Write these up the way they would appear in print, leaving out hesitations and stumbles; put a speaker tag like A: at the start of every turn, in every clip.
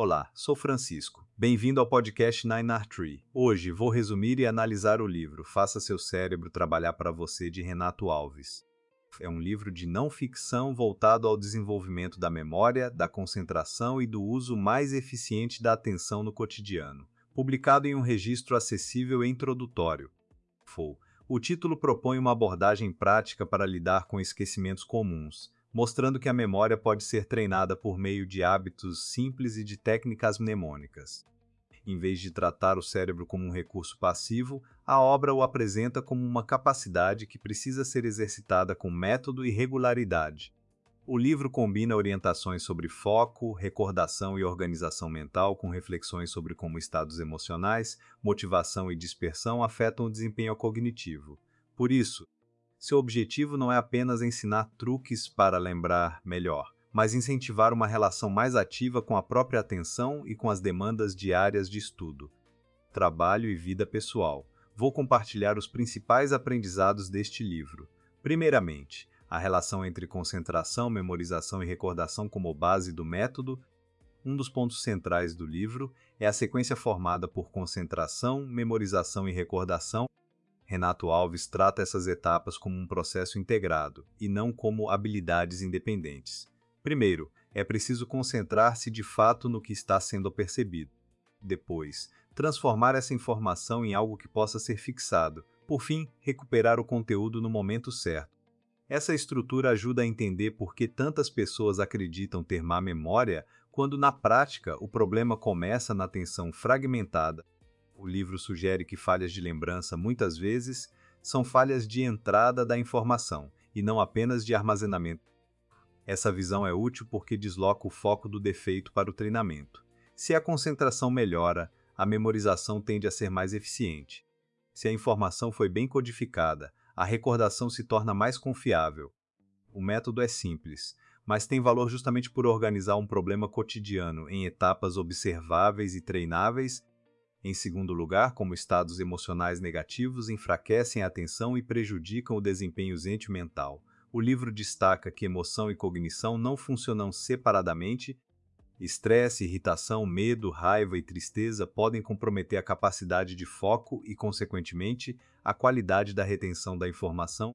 A: Olá, sou Francisco. Bem-vindo ao podcast 9R3. Hoje vou resumir e analisar o livro Faça Seu Cérebro Trabalhar para Você, de Renato Alves. É um livro de não ficção voltado ao desenvolvimento da memória, da concentração e do uso mais eficiente da atenção no cotidiano. Publicado em um registro acessível e introdutório. O título propõe uma abordagem prática para lidar com esquecimentos comuns, mostrando que a memória pode ser treinada por meio de hábitos simples e de técnicas mnemônicas. Em vez de tratar o cérebro como um recurso passivo, a obra o apresenta como uma capacidade que precisa ser exercitada com método e regularidade. O livro combina orientações sobre foco, recordação e organização mental com reflexões sobre como estados emocionais, motivação e dispersão afetam o desempenho cognitivo. Por isso, seu objetivo não é apenas ensinar truques para lembrar melhor, mas incentivar uma relação mais ativa com a própria atenção e com as demandas diárias de estudo, trabalho e vida pessoal. Vou compartilhar os principais aprendizados deste livro. Primeiramente, a relação entre concentração, memorização e recordação como base do método. Um dos pontos centrais do livro é a sequência formada por concentração, memorização e recordação. Renato Alves trata essas etapas como um processo integrado, e não como habilidades independentes. Primeiro, é preciso concentrar-se de fato no que está sendo percebido. Depois, transformar essa informação em algo que possa ser fixado. Por fim, recuperar o conteúdo no momento certo. Essa estrutura ajuda a entender por que tantas pessoas acreditam ter má memória, quando na prática o problema começa na atenção fragmentada. O livro sugere que falhas de lembrança, muitas vezes, são falhas de entrada da informação, e não apenas de armazenamento. Essa visão é útil porque desloca o foco do defeito para o treinamento. Se a concentração melhora, a memorização tende a ser mais eficiente. Se a informação foi bem codificada, a recordação se torna mais confiável. O método é simples, mas tem valor justamente por organizar um problema cotidiano em etapas observáveis e treináveis. Em segundo lugar, como estados emocionais negativos enfraquecem a atenção e prejudicam o desempenho sentimental. O livro destaca que emoção e cognição não funcionam separadamente. Estresse, irritação, medo, raiva e tristeza podem comprometer a capacidade de foco e, consequentemente, a qualidade da retenção da informação.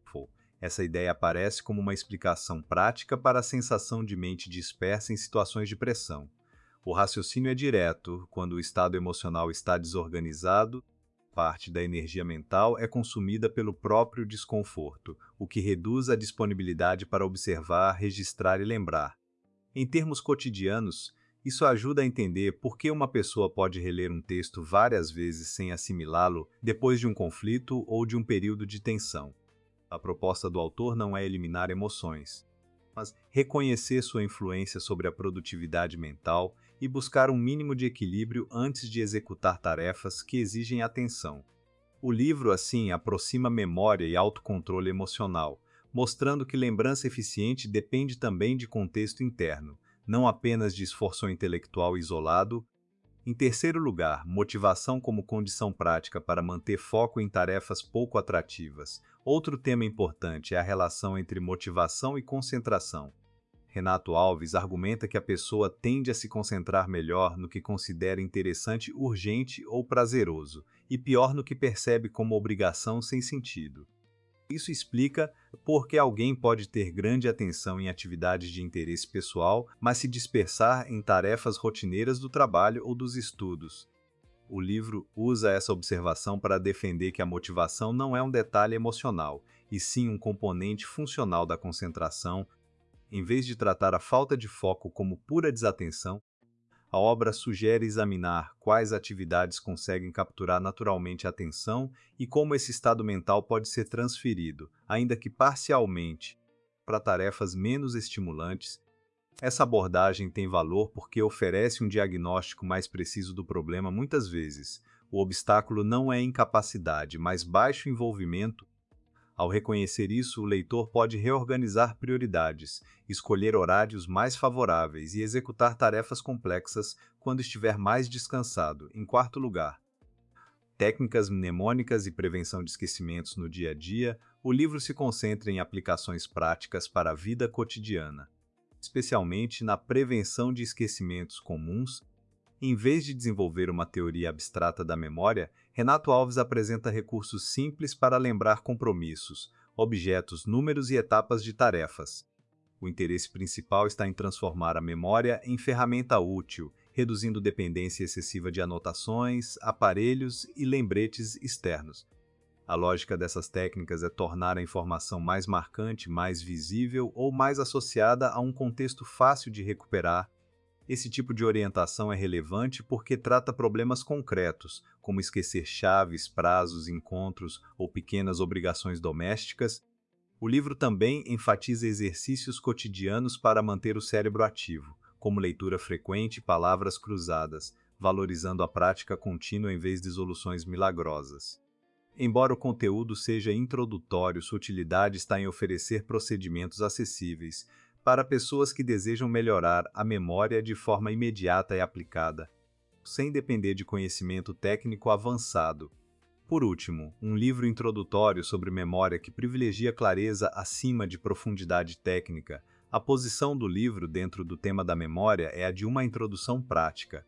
A: Essa ideia aparece como uma explicação prática para a sensação de mente dispersa em situações de pressão. O raciocínio é direto quando o estado emocional está desorganizado. Parte da energia mental é consumida pelo próprio desconforto, o que reduz a disponibilidade para observar, registrar e lembrar. Em termos cotidianos, isso ajuda a entender por que uma pessoa pode reler um texto várias vezes sem assimilá-lo depois de um conflito ou de um período de tensão. A proposta do autor não é eliminar emoções, mas reconhecer sua influência sobre a produtividade mental e buscar um mínimo de equilíbrio antes de executar tarefas que exigem atenção. O livro, assim, aproxima memória e autocontrole emocional, mostrando que lembrança eficiente depende também de contexto interno, não apenas de esforço intelectual isolado. Em terceiro lugar, motivação como condição prática para manter foco em tarefas pouco atrativas. Outro tema importante é a relação entre motivação e concentração. Renato Alves argumenta que a pessoa tende a se concentrar melhor no que considera interessante, urgente ou prazeroso, e pior no que percebe como obrigação sem sentido. Isso explica por que alguém pode ter grande atenção em atividades de interesse pessoal, mas se dispersar em tarefas rotineiras do trabalho ou dos estudos. O livro usa essa observação para defender que a motivação não é um detalhe emocional, e sim um componente funcional da concentração. Em vez de tratar a falta de foco como pura desatenção, a obra sugere examinar quais atividades conseguem capturar naturalmente a atenção e como esse estado mental pode ser transferido, ainda que parcialmente, para tarefas menos estimulantes. Essa abordagem tem valor porque oferece um diagnóstico mais preciso do problema muitas vezes. O obstáculo não é incapacidade, mas baixo envolvimento. Ao reconhecer isso, o leitor pode reorganizar prioridades, escolher horários mais favoráveis e executar tarefas complexas quando estiver mais descansado. Em quarto lugar, técnicas mnemônicas e prevenção de esquecimentos no dia a dia. O livro se concentra em aplicações práticas para a vida cotidiana. especialmente na prevenção de esquecimentos comuns. Em vez de desenvolver uma teoria abstrata da memória, Renato Alves apresenta recursos simples para lembrar compromissos, objetos, números e etapas de tarefas. O interesse principal está em transformar a memória em ferramenta útil, reduzindo dependência excessiva de anotações, aparelhos e lembretes externos. A lógica dessas técnicas é tornar a informação mais marcante, mais visível ou mais associada a um contexto fácil de recuperar. Esse tipo de orientação é relevante porque trata problemas concretos, como esquecer chaves, prazos, encontros ou pequenas obrigações domésticas. O livro também enfatiza exercícios cotidianos para manter o cérebro ativo, como leitura frequente e palavras cruzadas, valorizando a prática contínua em vez de soluções milagrosas. Embora o conteúdo seja introdutório, sua utilidade está em oferecer procedimentos acessíveis para pessoas que desejam melhorar a memória de forma imediata e aplicada, sem depender de conhecimento técnico avançado. Por último, um livro introdutório sobre memória que privilegia clareza acima de profundidade técnica. A posição do livro dentro do tema da memória é a de uma introdução prática.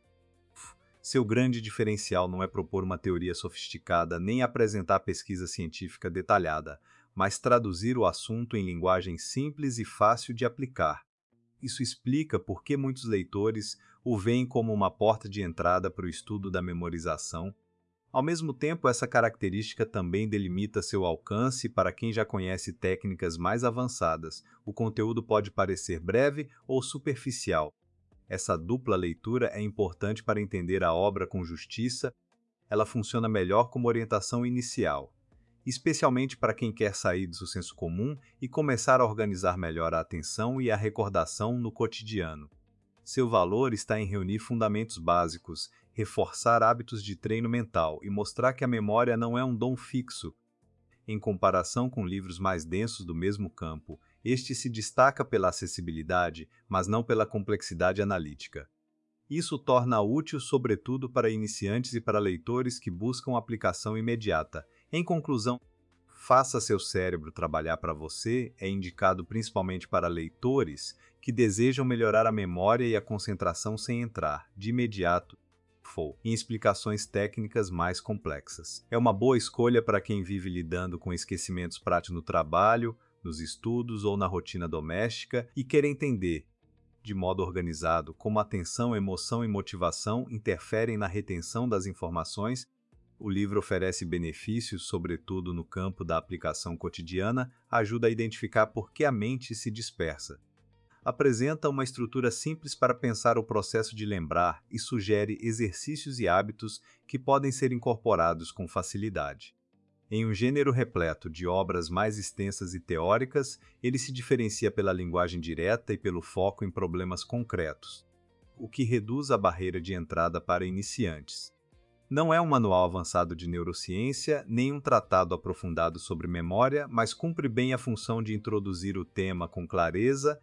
A: Seu grande diferencial não é propor uma teoria sofisticada nem apresentar pesquisa científica detalhada, mas traduzir o assunto em linguagem simples e fácil de aplicar. Isso explica por que muitos leitores o veem como uma porta de entrada para o estudo da memorização. Ao mesmo tempo, essa característica também delimita seu alcance para quem já conhece técnicas mais avançadas. O conteúdo pode parecer breve ou superficial. Essa dupla leitura é importante para entender a obra com justiça. Ela funciona melhor como orientação inicial, especialmente para quem quer sair do senso comum e começar a organizar melhor a atenção e a recordação no cotidiano. Seu valor está em reunir fundamentos básicos, reforçar hábitos de treino mental e mostrar que a memória não é um dom fixo. Em comparação com livros mais densos do mesmo campo, este se destaca pela acessibilidade, mas não pela complexidade analítica. Isso torna útil sobretudo para iniciantes e para leitores que buscam aplicação imediata. Em conclusão, Faça Seu Cérebro Trabalhar para Você é indicado principalmente para leitores que desejam melhorar a memória e a concentração sem entrar, de imediato, em explicações técnicas mais complexas. É uma boa escolha para quem vive lidando com esquecimentos práticos no trabalho, nos estudos ou na rotina doméstica e quer entender, de modo organizado, como atenção, emoção e motivação interferem na retenção das informações. O livro oferece benefícios, sobretudo no campo da aplicação cotidiana, ajuda a identificar por que a mente se dispersa. Apresenta uma estrutura simples para pensar o processo de lembrar e sugere exercícios e hábitos que podem ser incorporados com facilidade. Em um gênero repleto de obras mais extensas e teóricas, ele se diferencia pela linguagem direta e pelo foco em problemas concretos, o que reduz a barreira de entrada para iniciantes. Não é um manual avançado de neurociência, nem um tratado aprofundado sobre memória, mas cumpre bem a função de introduzir o tema com clareza.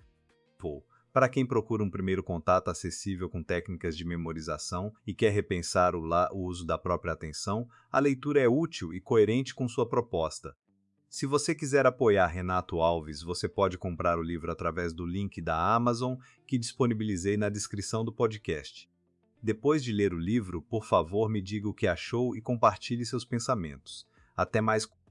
A: Para quem procura um primeiro contato acessível com técnicas de memorização e quer repensar o uso da própria atenção, a leitura é útil e coerente com sua proposta. Se você quiser apoiar Renato Alves, você pode comprar o livro através do link da Amazon que disponibilizei na descrição do podcast. Depois de ler o livro, por favor, me diga o que achou e compartilhe seus pensamentos. Até mais.